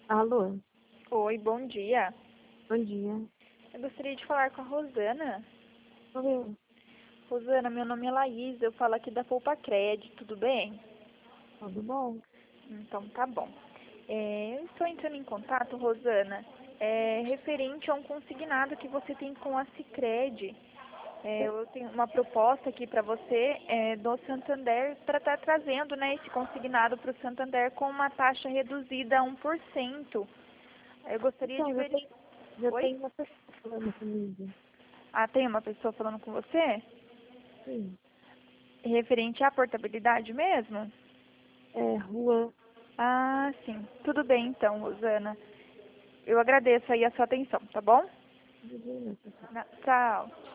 Alô, Oi, bom dia. bom dia. Eu gostaria de falar com a Rosana. Sou eu. Rosana, meu nome é Laís, eu falo aqui da Poupa Crédito, tudo bem? Tudo bom? Então tá bom. Eu estou entrando em contato, Rosana, referente a um consignado que você tem com a Sicredi. Eu tenho uma proposta aqui para você do Santander para estar trazendo, né, esse consignado para o Santander com uma taxa reduzida a 1%. Eu gostaria de Então, ver. já Oi? tem uma pessoa falando comigo. Ah, tem uma pessoa falando com você? Sim. Referente à portabilidade mesmo? É, rua. Ah, sim. Tudo bem então, Rosana. Eu agradeço aí a sua atenção, tá bom? Divina, Tchau.